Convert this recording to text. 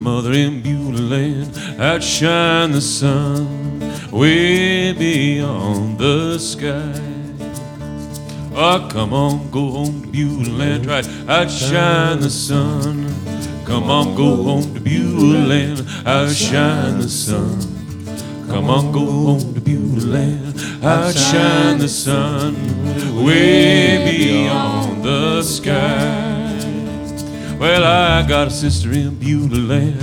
Mother in Beulah land, outshine the sun, way beyond the sky. Oh, come on, go home to Beulah land, try to outshine the sun. Come on, go home to Beulah land, outshine the sun. Come on, go home to Beulah land, outshine the sun, way beyond the sky. Well, I got a sister in Beulah land.